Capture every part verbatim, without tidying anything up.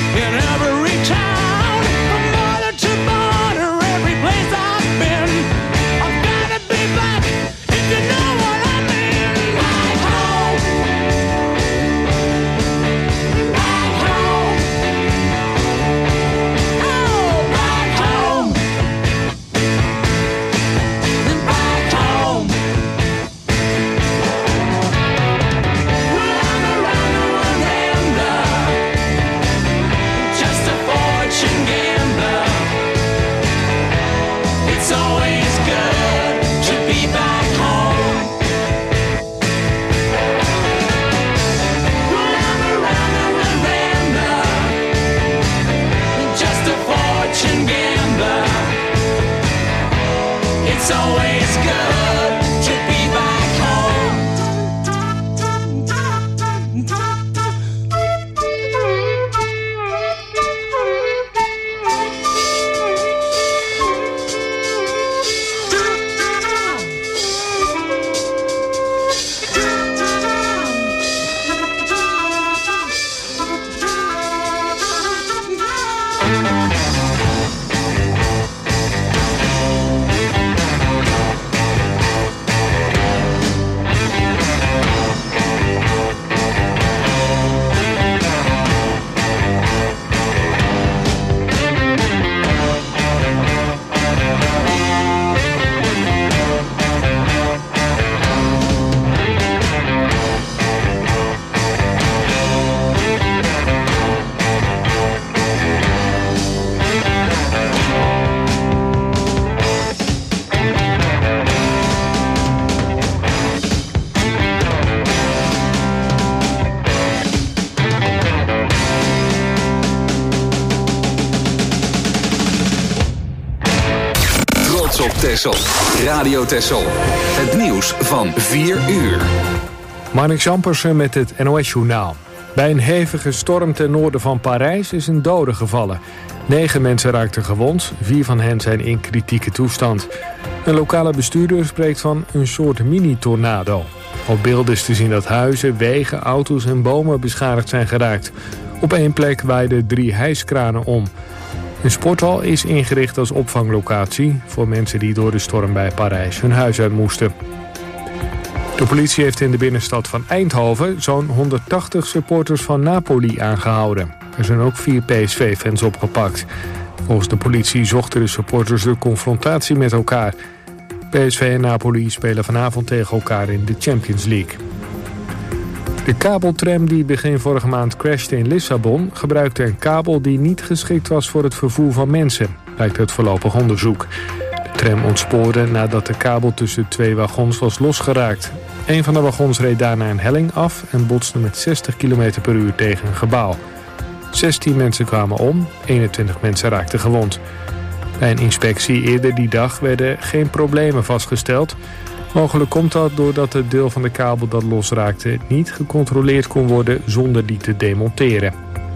in every town, from border to border, every place I've been. I've gotta be back, if you know what I mean. Back home, back home, oh, back home, back home. Well, I'm around the world gambler, just a fortune gambler. It's always good to be back home. Well, I'm around the world gambler, just a fortune gambler. It's always good to be back home. Trots op Texel. Radio Texel. Het nieuws van vier uur. Marnix Jampersen met het N O S-journaal. Bij een hevige storm ten noorden van Parijs is een dode gevallen. Negen mensen raakten gewond, vier van hen zijn in kritieke toestand. Een lokale bestuurder spreekt van een soort mini-tornado. Op beelden is te zien dat huizen, wegen, auto's en bomen beschadigd zijn geraakt. Op één plek waaiden drie hijskranen om. Een sporthal is ingericht als opvanglocatie voor mensen die door de storm bij Parijs hun huis uit moesten. De politie heeft in de binnenstad van Eindhoven zo'n honderdtachtig supporters van Napoli aangehouden. Er zijn ook vier P S V-fans opgepakt. Volgens de politie zochten de supporters de confrontatie met elkaar. P S V en Napoli spelen vanavond tegen elkaar in de Champions League. De kabeltram die begin vorige maand crashte in Lissabon gebruikte een kabel die niet geschikt was voor het vervoer van mensen, blijkt uit voorlopig onderzoek. De tram ontspoorde nadat de kabel tussen twee wagons was losgeraakt. Een van de wagons reed daarna een helling af en botste met zestig kilometer per uur tegen een gebouw. zestien mensen kwamen om, eenentwintig mensen raakten gewond. Bij een inspectie eerder die dag werden geen problemen vastgesteld. Mogelijk komt dat doordat het deel van de kabel dat losraakte niet gecontroleerd kon worden zonder die te demonteren.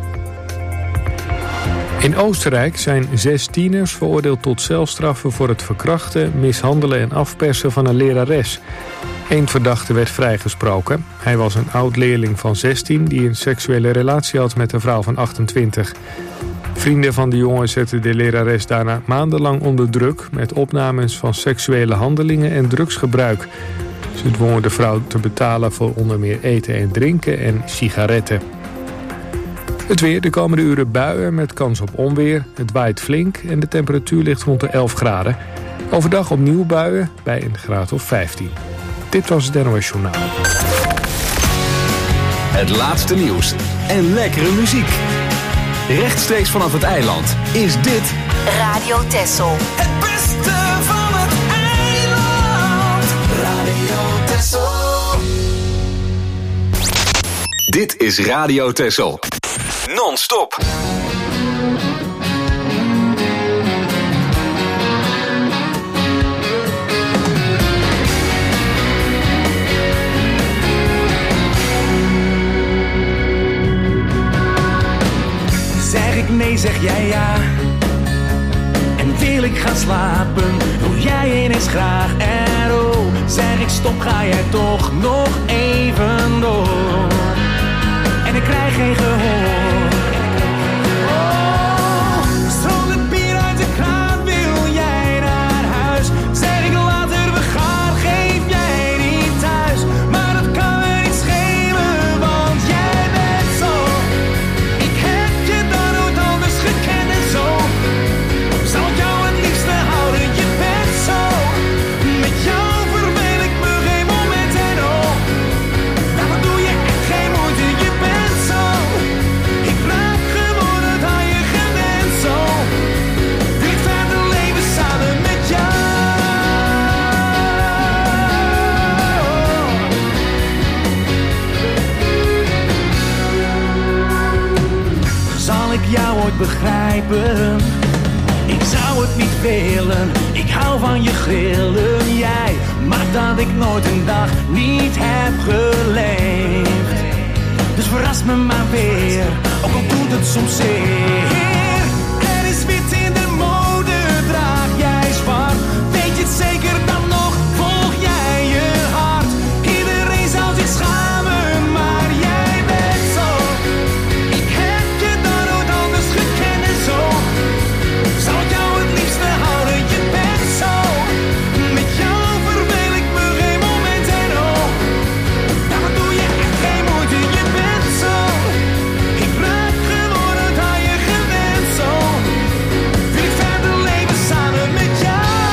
In Oostenrijk zijn zes tieners veroordeeld tot celstraffen voor het verkrachten, mishandelen en afpersen van een lerares. Eén verdachte werd vrijgesproken. Hij was een oud-leerling van zestien die een seksuele relatie had met een vrouw van achtentwintig. Vrienden van de jongen zetten de lerares daarna maandenlang onder druk met opnames van seksuele handelingen en drugsgebruik. Ze dwongen de vrouw te betalen voor onder meer eten en drinken en sigaretten. Het weer, de komende uren buien met kans op onweer. Het waait flink en de temperatuur ligt rond de elf graden. Overdag opnieuw buien bij een graad of vijftien. Dit was het N O S Journaal. Het laatste nieuws en lekkere muziek. Rechtstreeks vanaf het eiland is dit Radio Texel. Het beste van het eiland. Radio Texel. Dit is Radio Texel. Non-stop. Zeg ik nee, zeg jij ja. En wil ik gaan slapen, doe jij ineens graag. En oh, zeg ik stop, ga jij toch nog even door. En ik krijg geen gehoor. ik jou ooit begrijpen? Ik zou het niet willen, ik hou van je grillen. Jij maakt dat ik nooit een dag niet heb geleefd. Dus verras me maar weer, ook al doet het soms zeer. Er is wit in de mode, draag jij zwart. Weet je het zeker dan nog, volg jij je hart. Iedereen zou zich schamen, maar jij bent zo. Ik heb je dan nooit anders gekend en zo. Zou ik jou het liefste houden, je bent zo. Met jou verveel ik me geen moment en oh. Daarvoor doe je echt geen moeite, je bent zo. Ik raak gewoon uit aan je gewend zo. Wil ik verder leven samen met jou.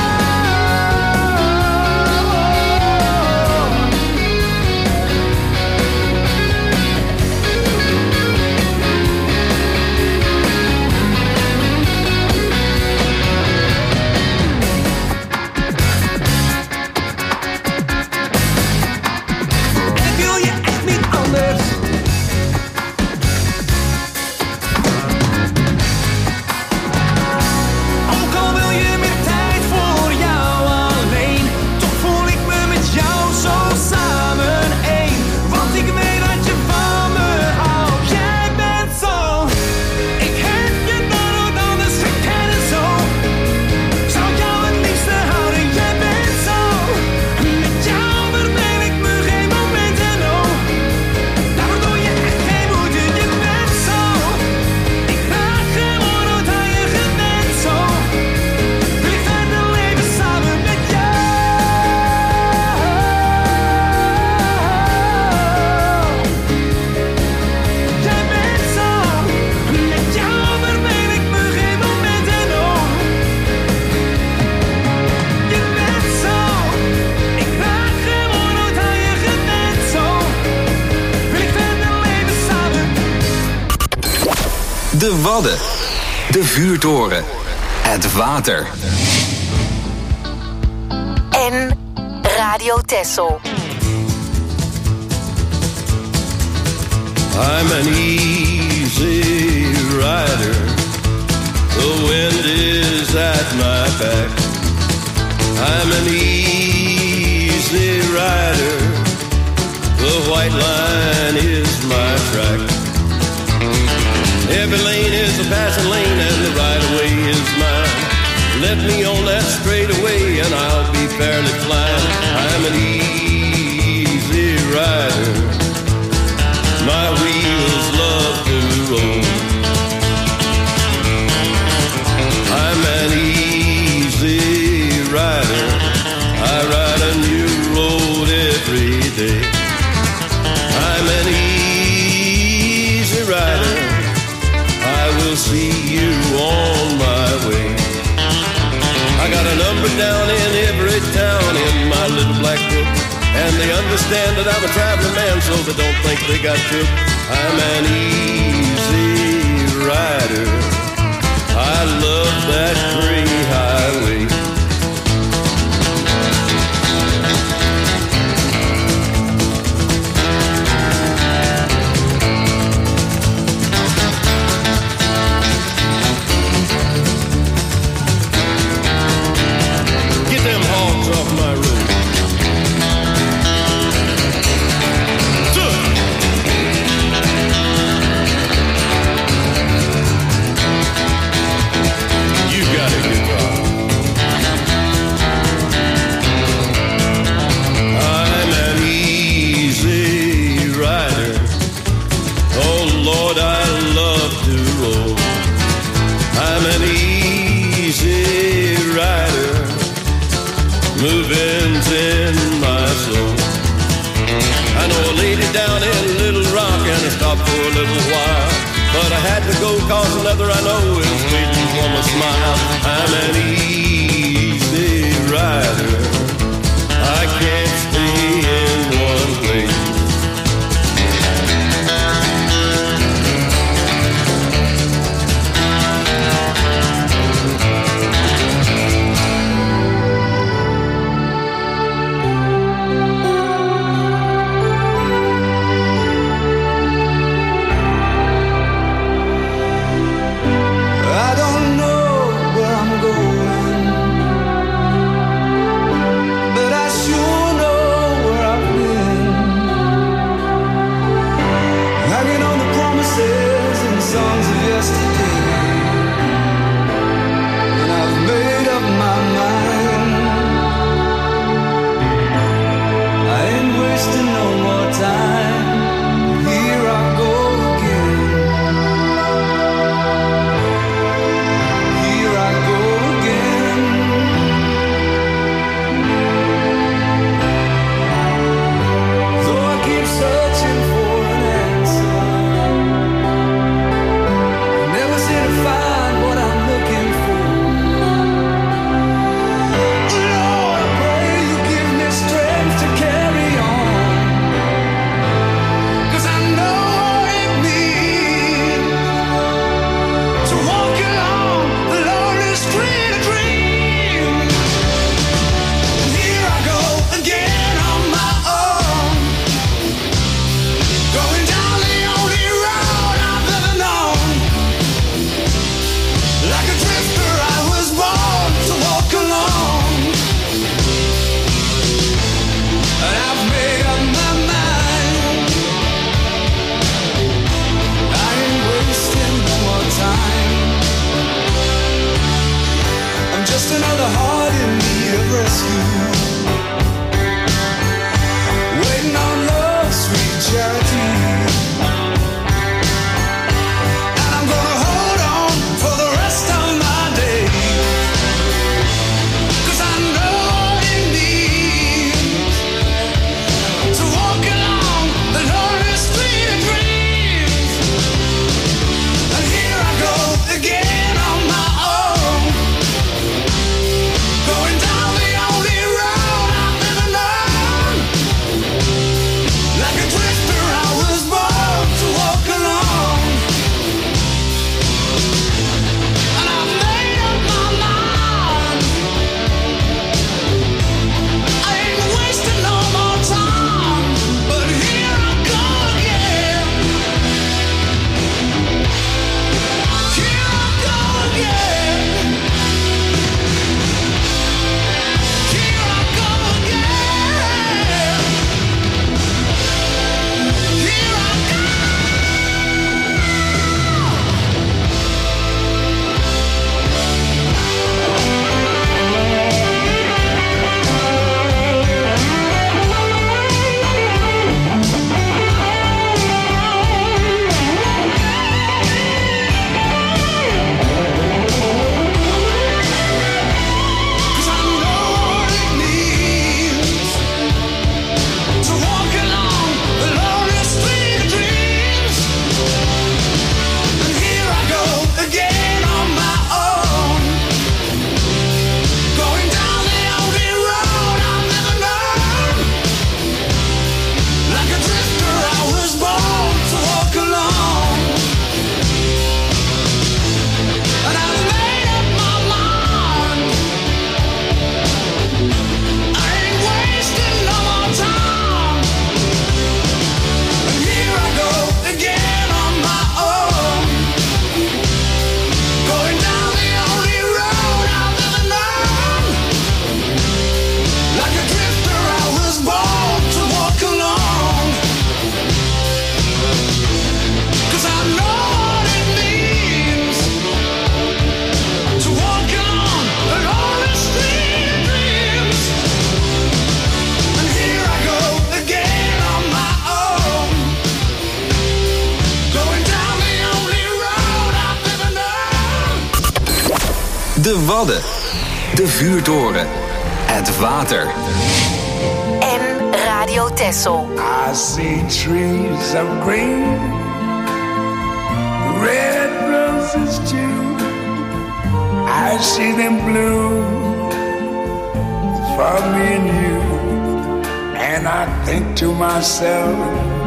Ik wil je echt niet anders. Ook al wil je meer tijd voor jou alleen, toch voel ik me met jou zo samen één. Want ik weet dat je van me houdt. Jij bent zo. Ik heb je dan nooit anders gekend en zo. Zou ik jou het liefste houden, jij bent zo. Met jou verveel ik me geen moment en oh. Daarvoor doe je echt geen moeite, je bent zo. Ik raak gewoon uit aan je gewend zo. Wil ik verder leven samen met jou. Jij bent zo. Met jou verveel ik me geen moment en oh. Je bent zo. Ik raak gewoon uit aan je gewend zo. Wil ik verder leven samen. De Wadden. De vuurtoren. Het water. En Radio Texel. I'm an easy rider. The wind is at my back. I'm an easy rider. The white line is my track. Every lane is a passing lane and the right of way is mine. Let me on that straightaway and I'll be fairly flying. I'm an easy rider. My wheels love to roll. I'm an easy rider. I ride a new road every day. I'm an easy rider. I will see you on my way. I got a number down in every town in my little black book. And they understand that I'm a traveling man, so they don't think they got to. I'm an easy rider. I love that green highway. Get them hogs off my road. Moving's in my soul. I know a lady down in Little Rock and I stopped for a little while. But I had to go cause another I know is waiting for my smile. I'm an easy rider. I can't stay in one place. De Wadden. De vuurtoren. Het water. En Radio Texel. I see trees of green, red roses too. I see them bloom for me and you. And I think to myself,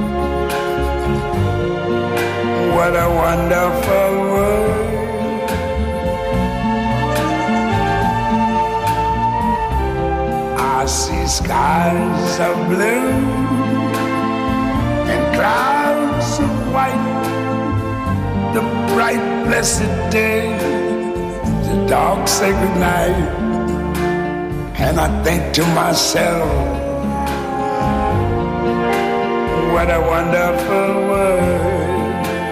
what a wonderful world. I see skies of blue and clouds of white, the bright blessed day, the dark sacred night. And I think to myself, what a wonderful world.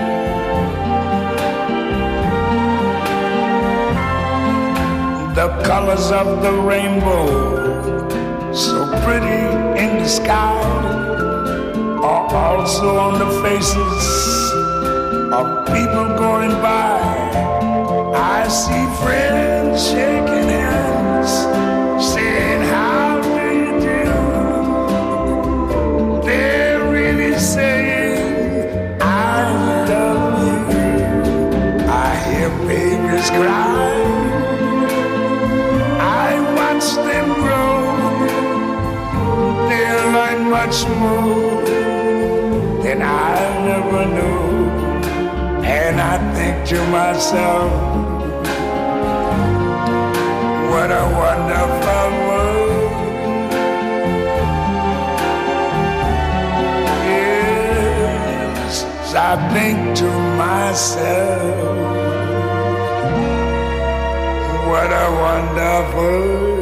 The colors of the rainbow, so pretty in the sky, are also on the faces of people going by. I see friends shaking hands, saying how do you do. They're really saying I love you. I hear babies cry, I watch them grow. They'll learn much more than I never knew. And I think to myself, what a wonderful world. Yes, I think to myself, what a wonderful world.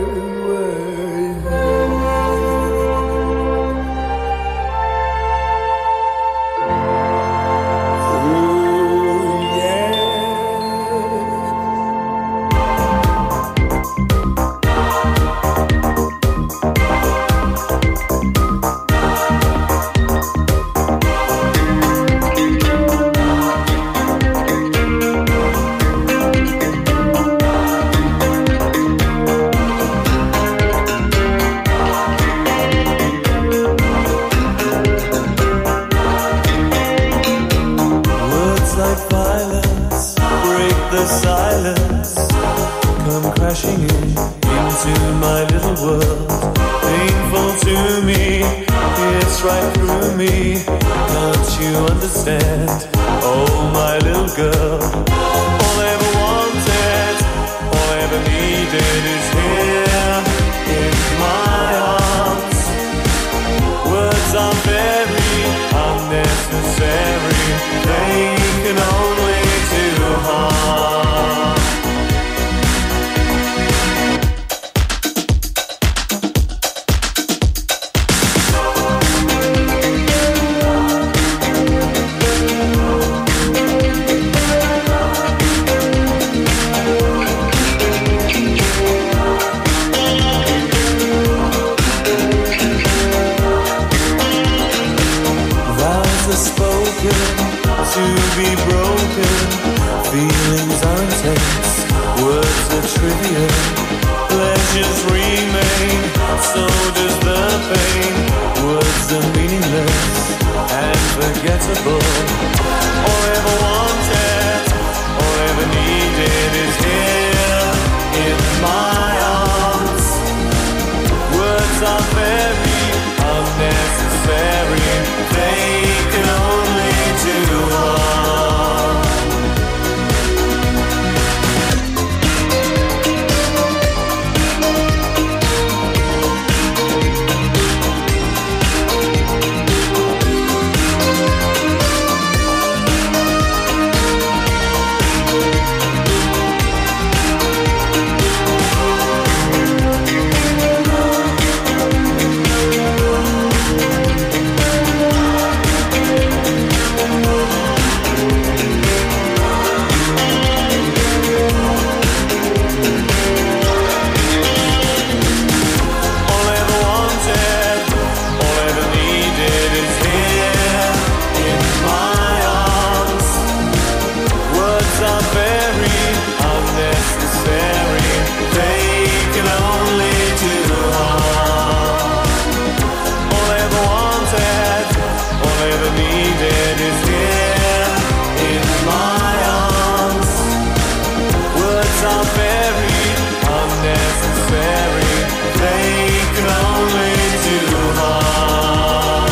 are very unnecessary. They can only do harm.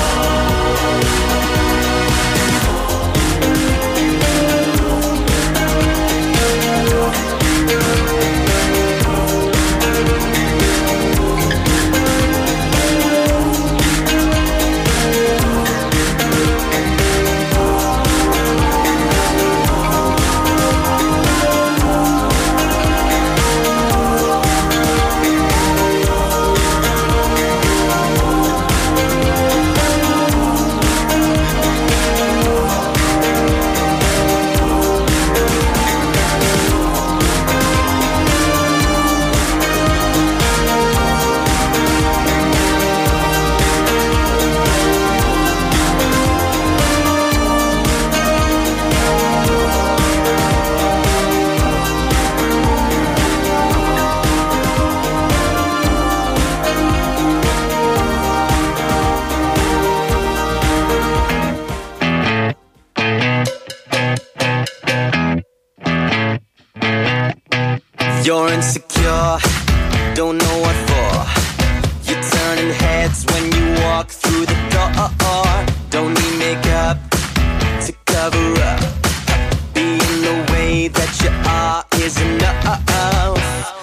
You're insecure, don't know what for. You're turning heads when you walk through the door. Don't need makeup to cover up. Being the way that you are is enough.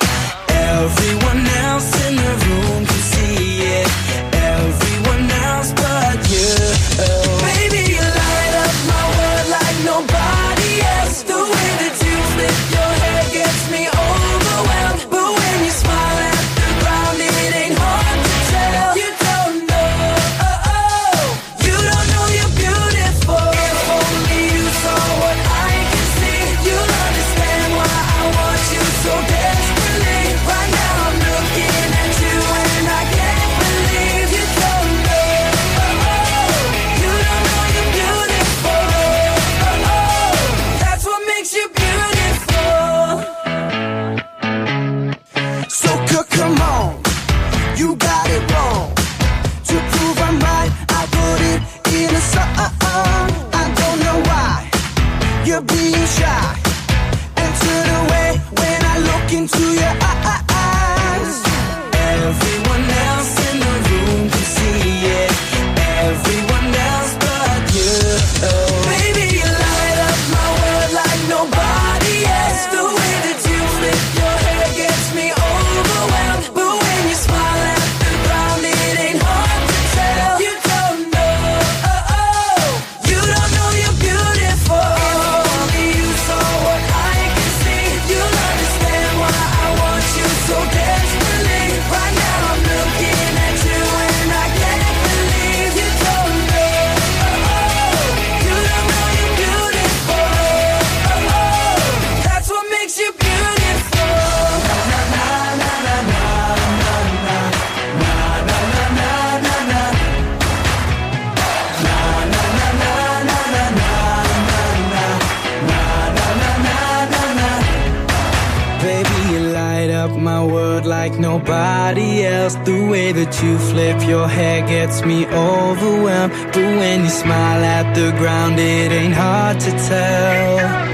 Everyone else in the room can see it. Everyone else but you. Baby, you light up my world like nobody else. The way that you flip your hair gets me overwhelmed. But when you smile at the ground, it ain't hard to tell. You don't know, oh, oh. You don't know you're beautiful. If only you saw what I can see, you'll understand why I want you so desperately. Right now I'm looking at you and I can't believe you don't know, oh, oh. You don't know you're beautiful, oh, oh. That's what makes you beautiful. So c- come on, you got it wrong. To prove I'm right, I put it in a song. I don't know why you're being shy and turn away when I look into your eyes. Everyone else in the room can see it. Everyone else but you. Baby, you light up my world like nobody else. The way that you flip your hair gets me overwhelmed. But when you smile at the ground, it ain't hard to tell. You don't know, oh, oh. You don't know you're beautiful. If only you saw what I can see, you'll understand why I want you so desperately. Right now I'm looking at you and I can't believe you don't know, oh, oh. You don't know you're beautiful, oh, oh. That's what makes you beautiful. Na na na na na na na na na na na na na. Na na na na na na na na na na na na na. Baby, you light up my world like nobody else. The way that you flip your hair gets me overwhelmed. But when you smile at the ground, it ain't hard to tell.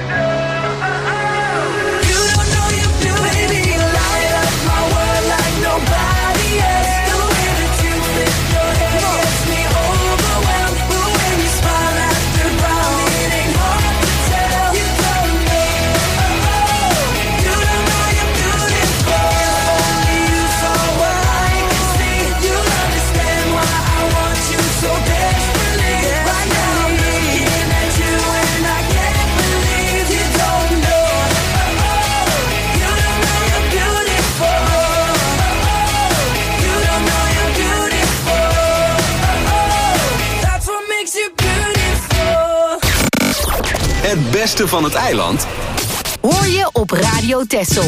You don't know you're beautiful. Baby, you light up my world like nobody else. The way that you flip your hair gets me overwhelmed. But when you smile at the ground, it ain't hard to tell. You don't know, oh, oh. You don't know you're beautiful. If only you saw what I can see, you'll understand why I want you so desperately. Right now I'm looking at you and I can't believe you don't know, oh, oh. You don't know you're beautiful, oh, oh. You don't know you're beautiful, oh, oh. That's what makes you beautiful. Het beste van het eiland Hoor je op Radio Texel.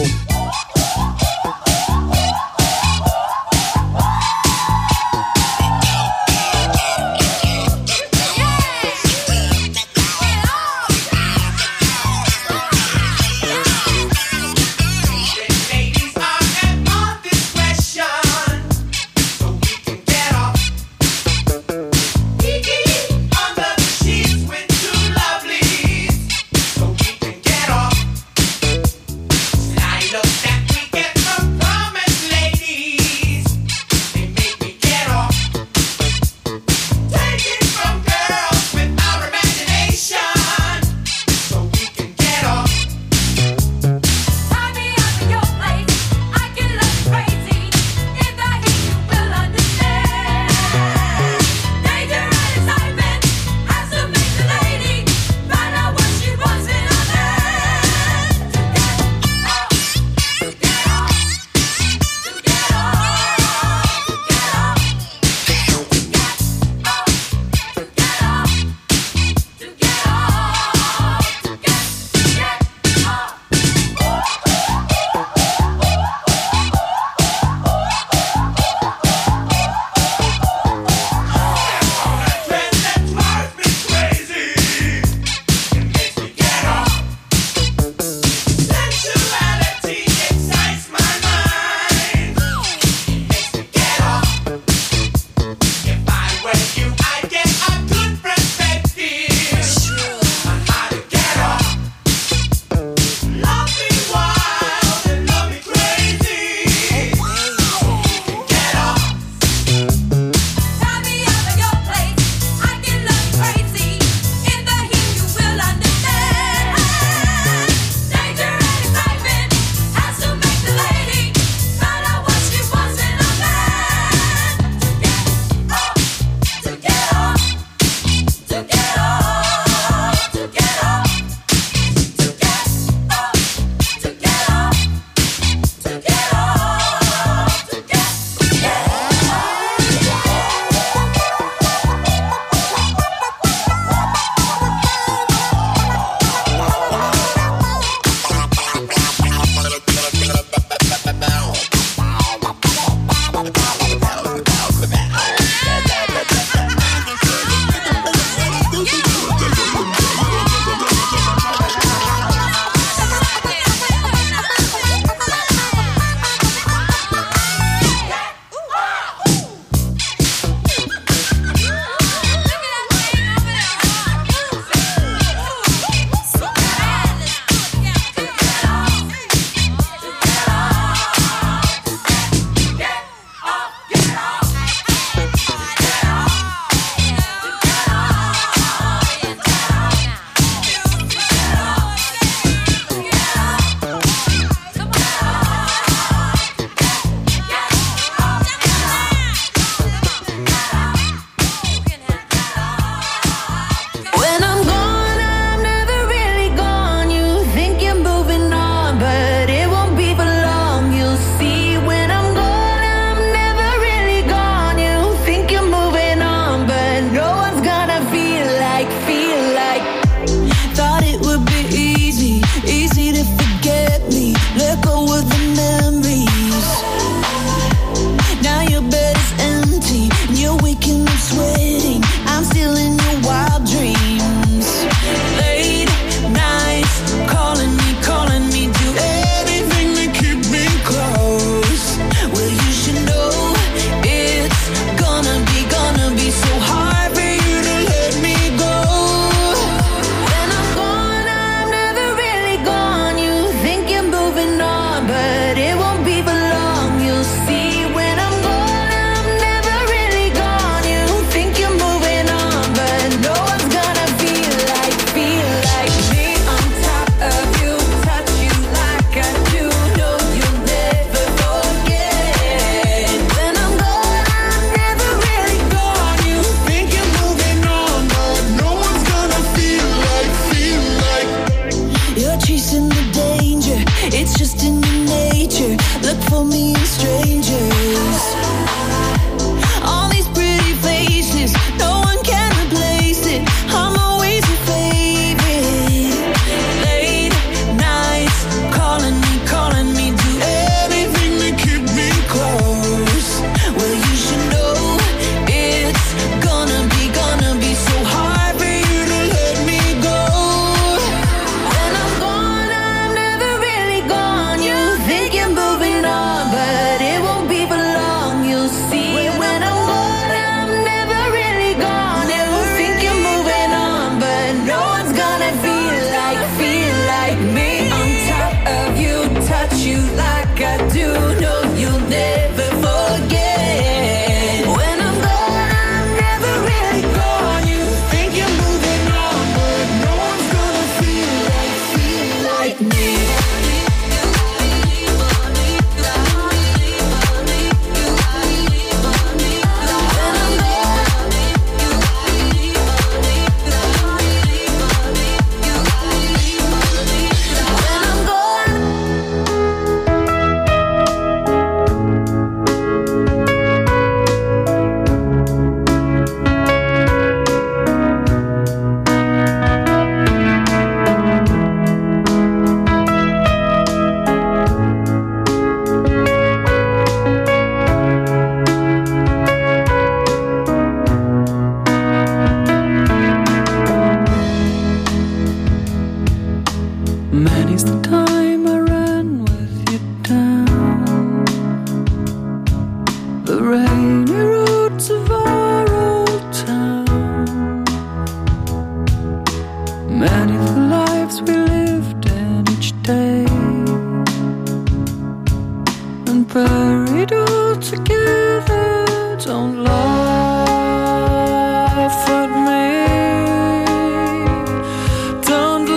Slide let me let go of the memories. Now your bed is empty and you're waking up sweating. I'm still in your wild dreams. Late nights calling me, calling me, do anything to keep me close. Well, you should know it's gonna be, gonna be so hard for you to let me go. When I'm gone, I'm never really gone. You think you're moving on, but it won't be for long. You'll see when I'm gone, I'm never really gone. You think you're moving on, but no one's gonna feel like, feel like me on top of you, touch you like I do. No, you'll never forget. When I'm gone, I'm never really gone. You think you're moving on, but no one's gonna feel like, feel like. You're chasing the danger, it's just in your nature. Look for me in strangers. All these pretty faces, no one can replace it. I'm always your favorite. Late nights calling me, calling me, do anything to keep me close. Well, you should know it's gonna be, gonna be so hard for you to let me go. When I'm gone, I'm never really gone. You think you're moving on, but it won't be for long. You'll see when I'm gone, I'm never really gone. You think you're moving on, but no one's gonna feel like, feel like me on top of you, touch you like I do. No, you'll never forget. When I'm gone, I'm never really gone. You think you're moving on, but no one's gonna feel like, feel like me. Many's the time I ran with you down the rainy roads of our old town. Many the lives we lived in each day and buried all together. Don't laugh at me. Don't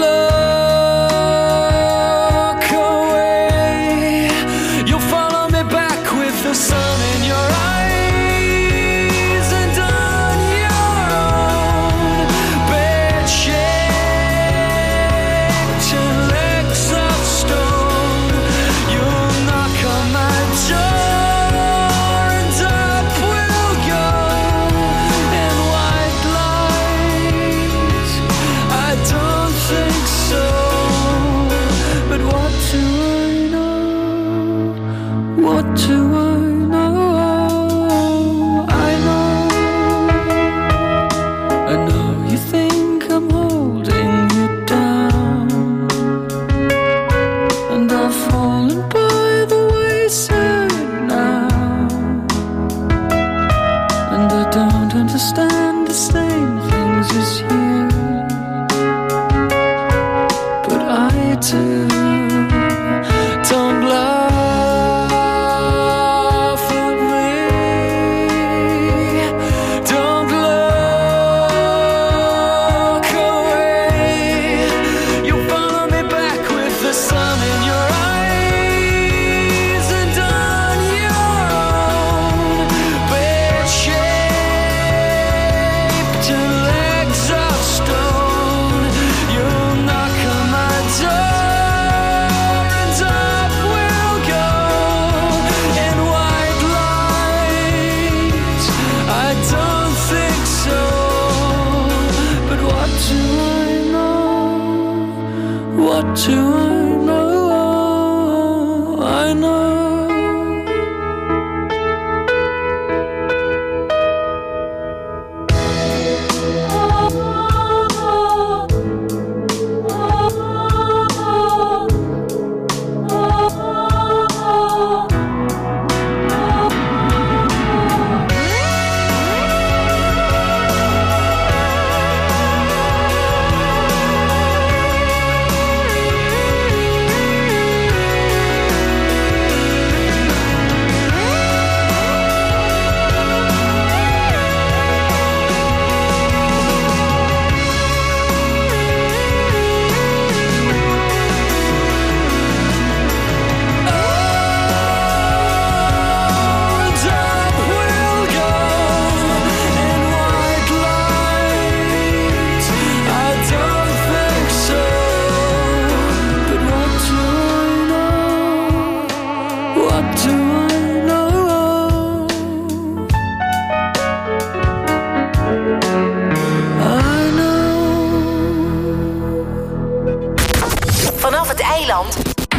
look away. You'll follow me back with the sun in your eyes and on your own bed shaped and legs of stone. You'll knock on my door and up we'll go in white light. I don't think so, but what do I know? What do I know? I know, I know you think I'm holding you down, and I've fallen by the wayside now, and I don't understand the same things as you, but I do. Don't laugh at me. Don't look away. You'll follow me back with the sun in your eyes and on your own bed shaped and legs of stone. You'll knock on my door and up we'll go in white light. I don't think so, but what do I know? What do I know?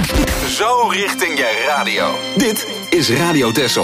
Zo richting je radio. Dit is Radio Texel.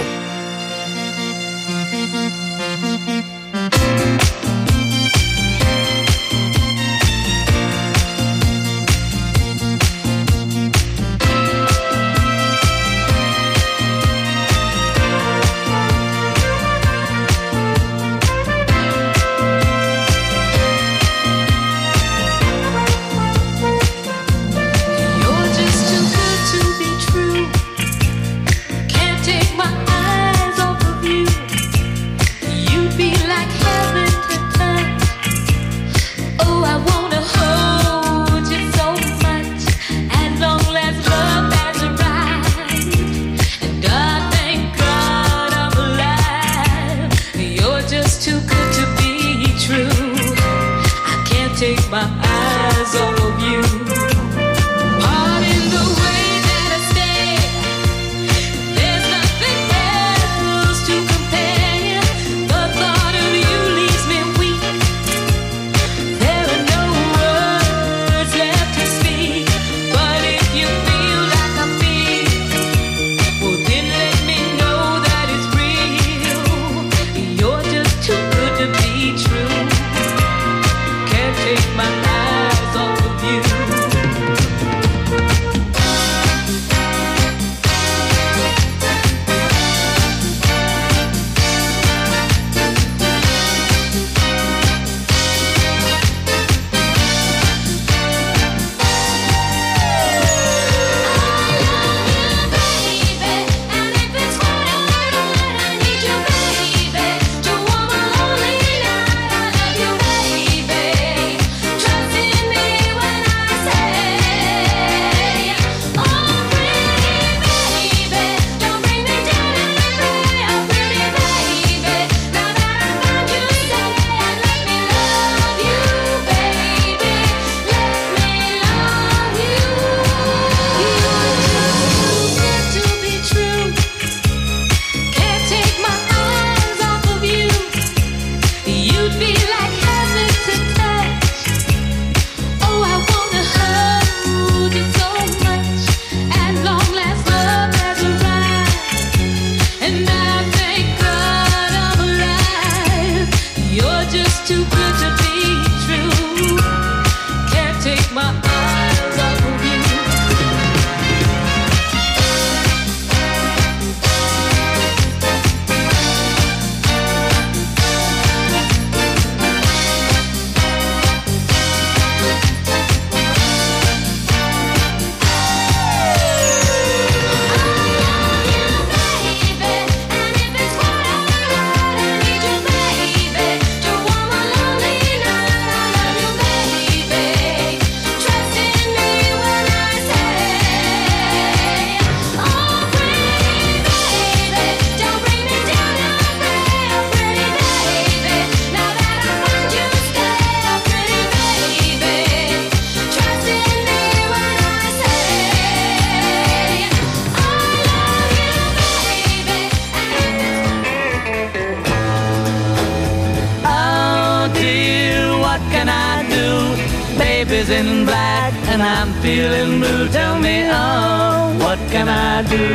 is in black and I'm feeling blue. Tell me, oh, what can I do?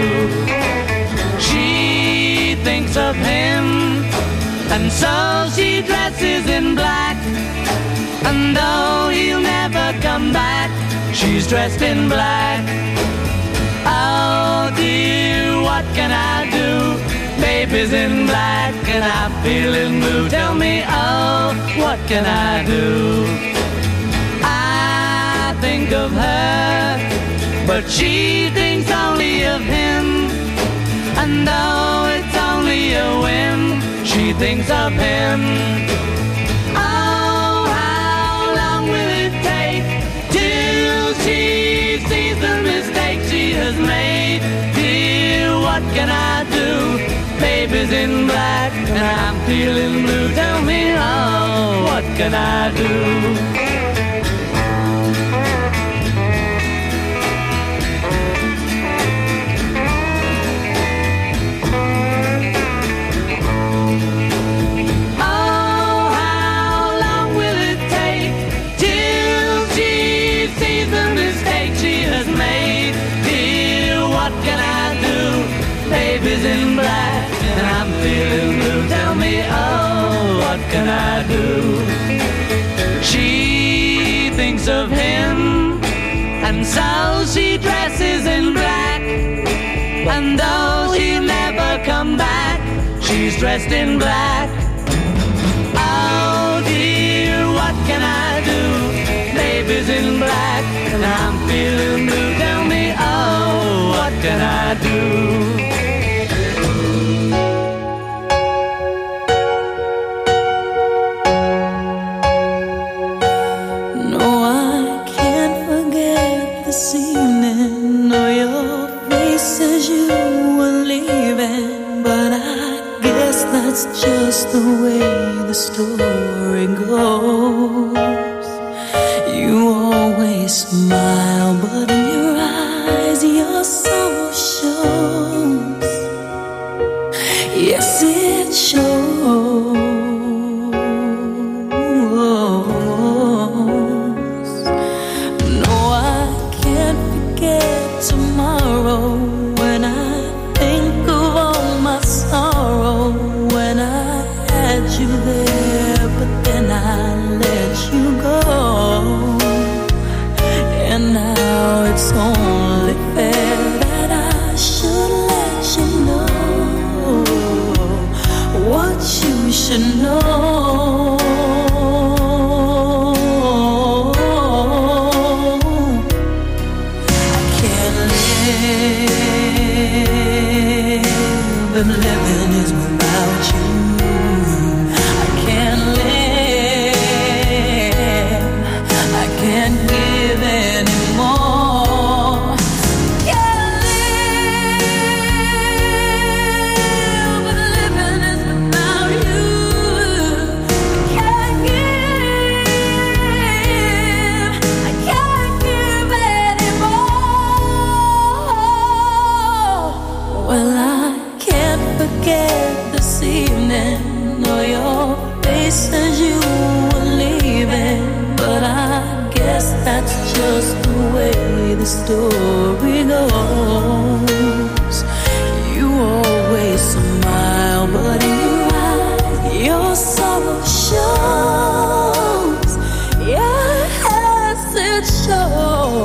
She thinks of him, and so she dresses in black. And though he'll never come back, she's dressed in black. Oh dear, what can I do? Baby's in black and I'm feeling blue. Tell me, oh, what can I do? I think of her, but she thinks only of him. And though it's only a whim, she thinks of him. Oh, how long will it take till she sees the mistake she has made? Dear, what can I do? Baby's in black and I'm feeling blue. Tell me, oh, what can I do? baby's in black, and I'm feeling blue. Tell me, oh, what can I do? She thinks of him, and so she dresses in black. And though he'll never come back, she's dressed in black. Oh dear, what can I do? Baby's in black, and I'm feeling blue. Tell me, oh, what can I do? That's just the way the story goes. You always smile, but in your eyes your sorrow shows. Yes, it shows. No, I can't forget tomorrow when I think of all my sorrow. You there, but then I let you go. And now it's only fair that I should let you know what you should know. I can't live if living is without you. That's just the way the story goes. You always smile, but in your eyes your sorrow shows. Yes, it shows.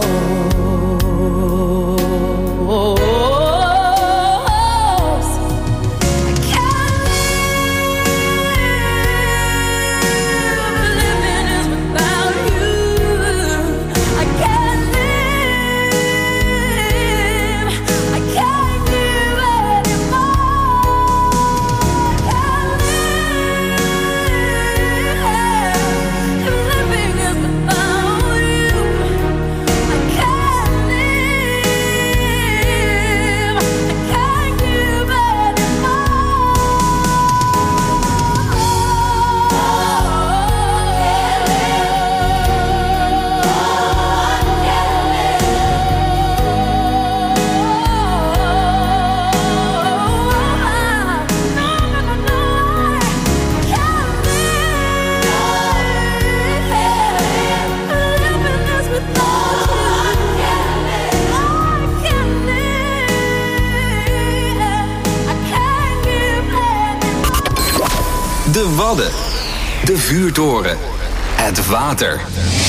De Wadden. De Vuurtoren. Het water.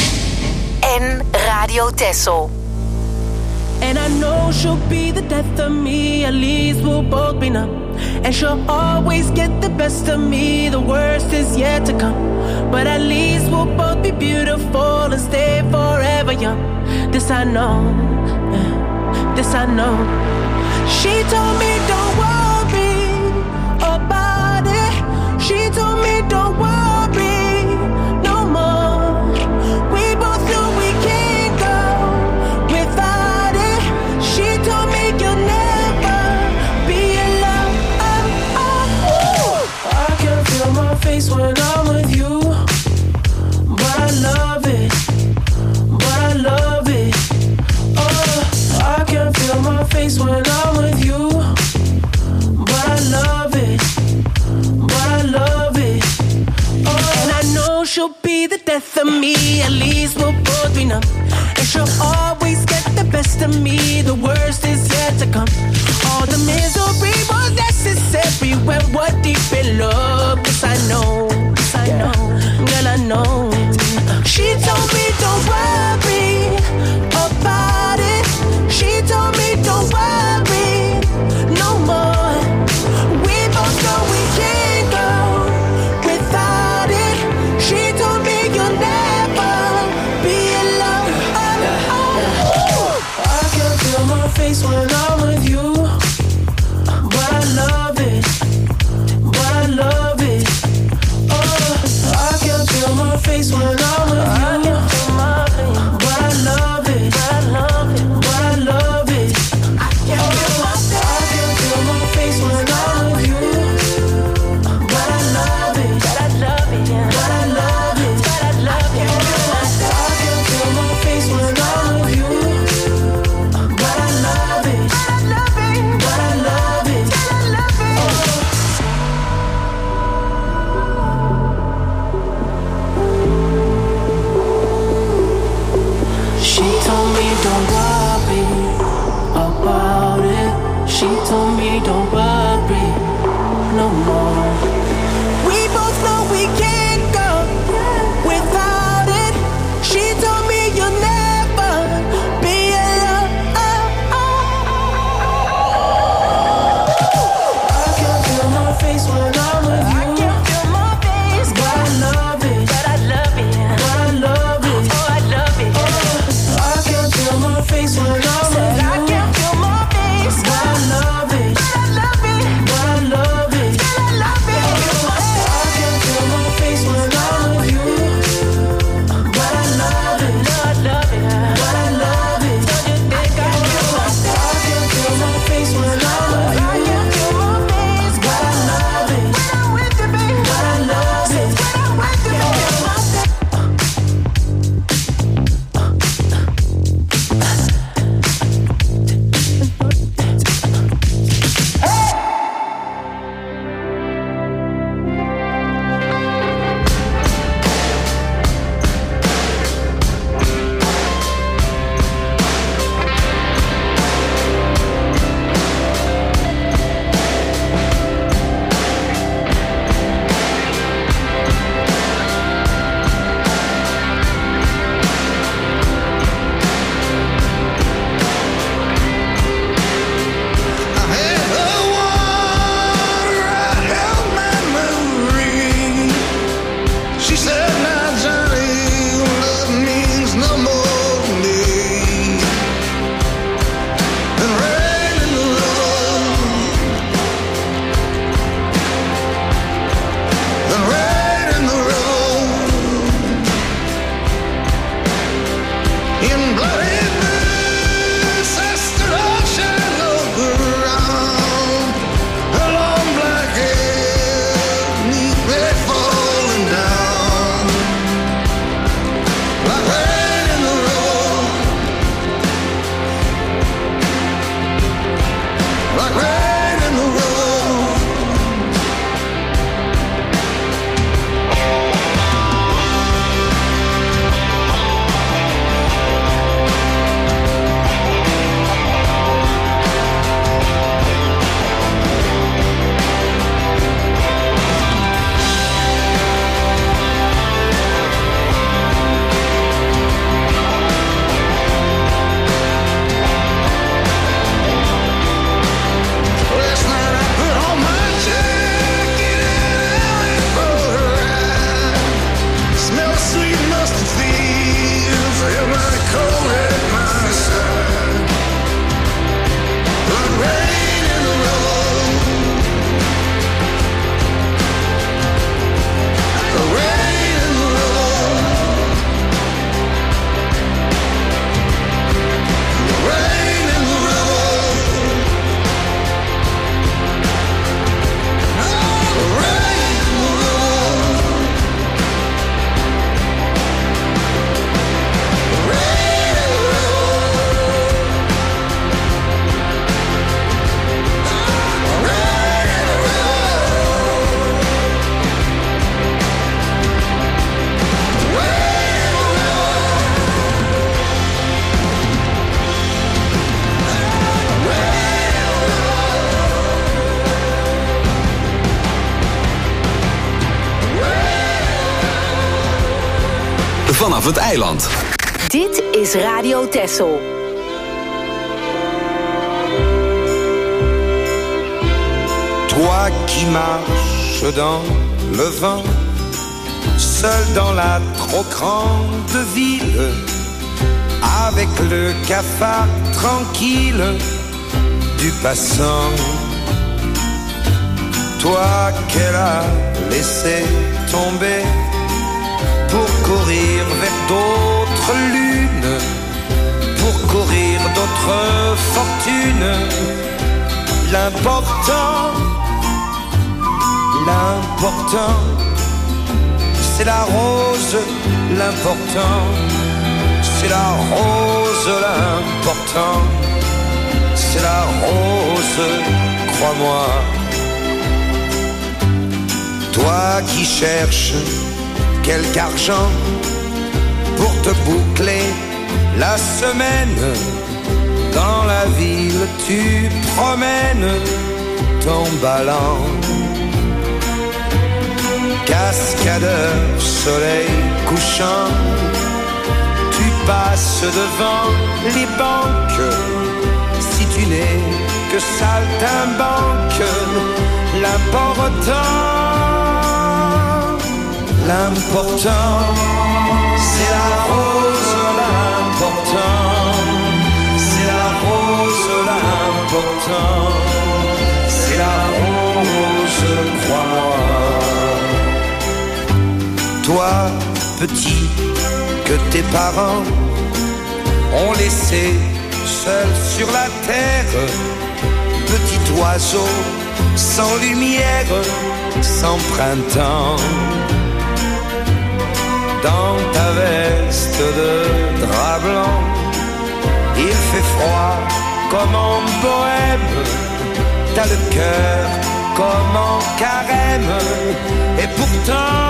En Radio Texel. And I know she'll be the death of me. At least we'll both be numb. And she'll always get the best of me. The worst is yet to come. But at least we'll both be beautiful and stay forever young. This I know. Yeah. This I know. She told me don't worry about it. She told me don't worry no more. We both know we can't go without it. She told me you'll never be alone. Oh, oh, oh. I can feel my face when I'm with you, but I love it, but I love it. Oh, I can feel my face when I'm with you, but I love it, but I love it. Oh, and I know she'll be the death of me. At least we'll both be numb. And she'll always get the best of me. The worst is yet to come. All the misery was She told me don't worry no more. We both know we can't go without it. She told me you'll never be alone. I can feel my face when I'm with you. I can feel my face, but I love it. But I love it. But I love it. Oh, I love it. Oh, I can feel my face when I'm with you. I can feel my face, but I love it. But I love it. But I love it. But I love it. I can feel my face when I'm with you. But I love it. No, I love it. But I love it. Don't you think I do? I can feel my face when I'm with you. I can feel my face, but I love it. When I'm with you, baby. But I love it. When I'm with you, baby. Vanaf het eiland. Dit is Radio Texel. Toi qui marches dans le vent, seul dans la trop grande ville, avec le cafard tranquille du passant. Toi qu'elle a laissé tomber pour courir vers d'autres lunes, pour courir d'autres fortunes. L'important, l'important, c'est la rose. L'important, c'est la rose. L'important, c'est la rose, crois-moi. Toi qui cherches quelque argent pour te boucler la semaine Dans la ville, tu promènes ton ballon. Cascadeur, soleil couchant, tu passes devant les banques. Si tu n'es que saltimbanque, l'important, l'important, c'est la rose, l'important, c'est la rose, l'important, c'est la rose, crois-moi. Toi, petit, que tes parents ont laissé seul sur la terre, petit oiseau sans lumière, sans printemps. Dans ta veste de drap blanc, il fait froid comme en bohème. T'as le cœur comme en carême, et pourtant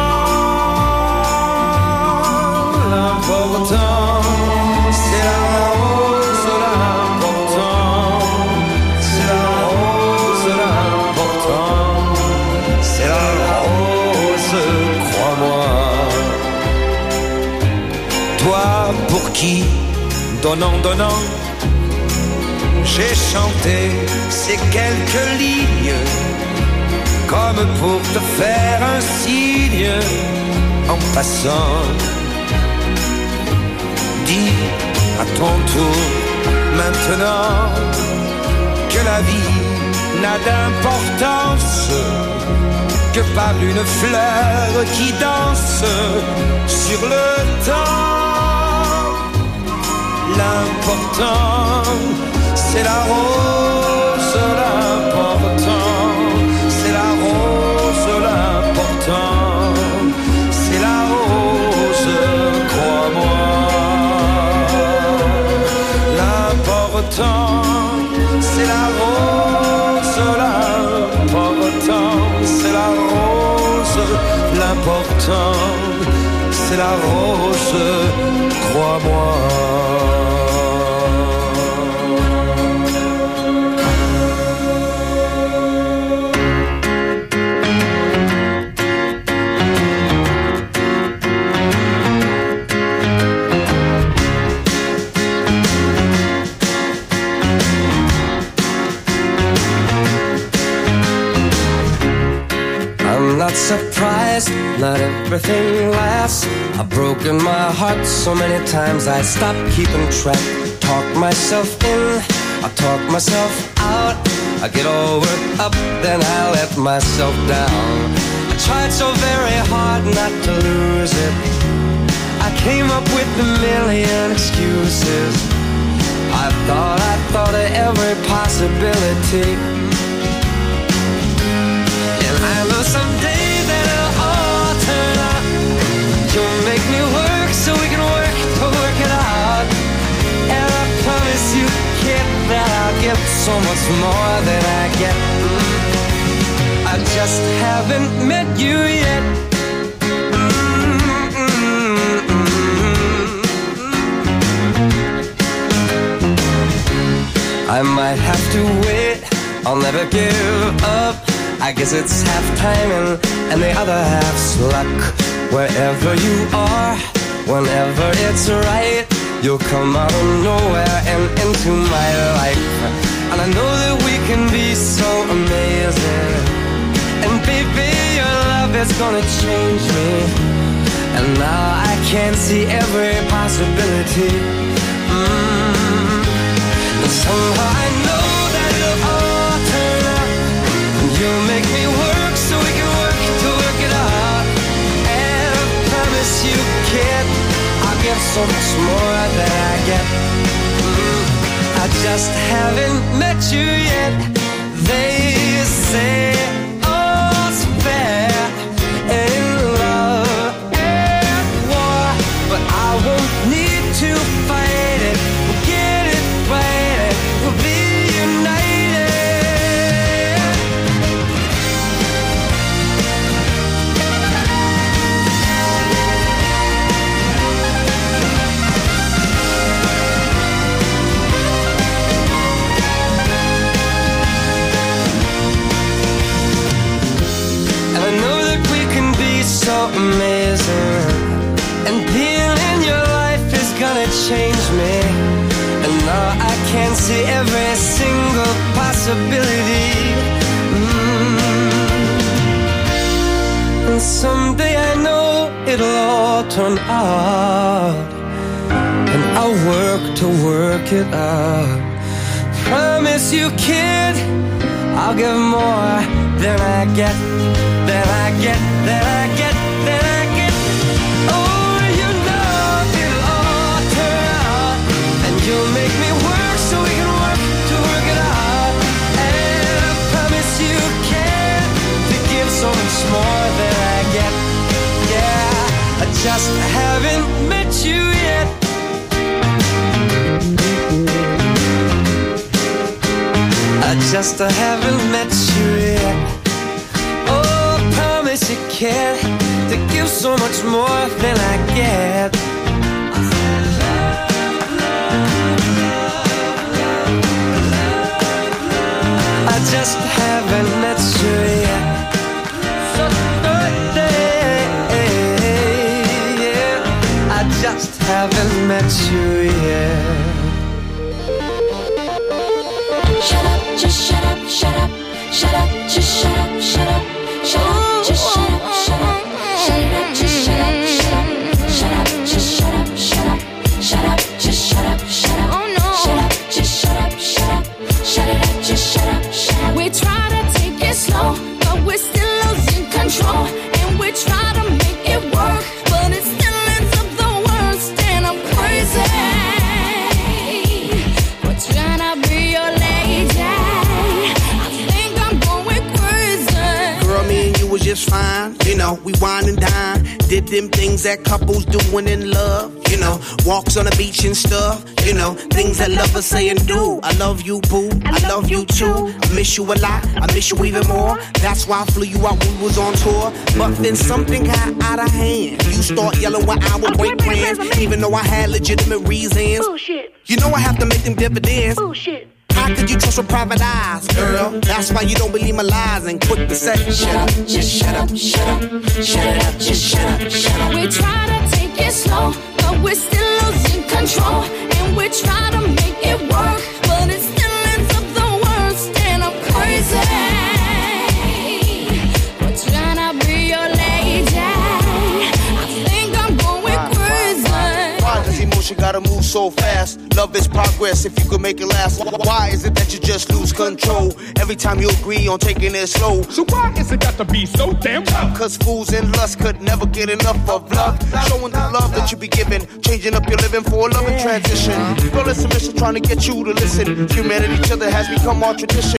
l'important, c'est la rose, l'important, c'est la rose, l'important, c'est la rose, crois-moi. Toi pour qui, donnant, donnant, j'ai chanté ces quelques lignes, comme pour te faire un signe en passant. Dis à ton tour maintenant que la vie n'a d'importance que par une fleur qui danse sur le temps. L'important, c'est la rose, l'important, c'est la rose, l'important, c'est la rose, crois-moi. L'important, c'est la rose, l'important, c'est la rose, l'important, c'est la rose, crois-moi. Not surprised, not everything lasts. I've broken my heart so many times I stopped keeping track. Talk myself in, I talk myself out. I get all worked up, then I let myself down. I tried so very hard not to lose it. I came up with a million excuses. I thought, I thought of every possibility. And I know someday that it'll all turn out. You'll make me work so we can work to work it out. And I promise you, kid, that I'll give so much more than I get. I just haven't met you yet. I might have to wait, I'll never give up. I guess it's half timing and the other half's luck. Wherever you are, whenever it's right, you'll come out of nowhere and into my life. And I know that we can be so amazing. And baby, your love is gonna change me. And now I can see every possibility. Mm. And somehow I know that it'll all turn out. And you'll make me work so we can work to work it out. And I promise you, kid, I'll give so much more than I get. Mm. I just haven't met you yet. They say all's fair in love and war, but I won't need to fight it. We'll get it right, we'll be united. losing. And being in your life is gonna change me. And now I can see every single possibility. Mm. And someday I know it'll all turn out, and I'll work to work it out. Promise you, kid, I'll give more than I get, than I get, than I get, than I get. Oh, you know it'll all turn out, and you'll make me work so we can work to work it out. And I promise you, kid, to give so much more than I get. Yeah, I just haven't met you yet. I just haven't met you yet. Oh, I promise you, kid, to give so much more than I get. I just haven't met you yet. So yeah, I just haven't met you yet. Shut up, just shut up, shut up, shut up, just shut up, shut up, shut up, just shut up, shut up, shut up, just shut up, shut up, shut up, just shut up, shut up, shut up, just shut up, shut up, oh no, shut up, just shut up, shut up, shut it up, just shut up, shut up. We try to take it slow, but we're still losing control, and we try to make it work, but it still ends up the worst, and I'm crazy. We're trying to be your just fine, you know, we wine and dine. Did them things that couples doing in love, you know, walks on the beach and stuff, you know, things that lovers say and do. I love you, boo, I love you too. I miss you a lot, I miss you even more. That's why I flew you out when we was on tour. But then something got out of hand. You start yelling when I would break plans, even though I had legitimate reasons. Bullshit. You know I have to make them dividends. Bullshit. How could you trust with private eyes, girl? That's why you don't believe my lies and quick to say, shut up, just shut up, shut up, shut it up, just shut up, shut up. We try to take it slow, but we're still losing control, and we try to make it work, but it still ends up the worst, and I'm crazy. We're trying to be your lady. I think I'm going crazy. Why does emotion gotta move so fast? Love is progress if you could make it last. Why is it that you just lose control every time you agree on taking it slow? So why is it got to be so damn tough? Cause fools in lust could never get enough of love. Showing the love that you be giving, changing up your living for a loving transition. Girl, it's a mission trying to get you to listen. Humanity, each other has become our tradition.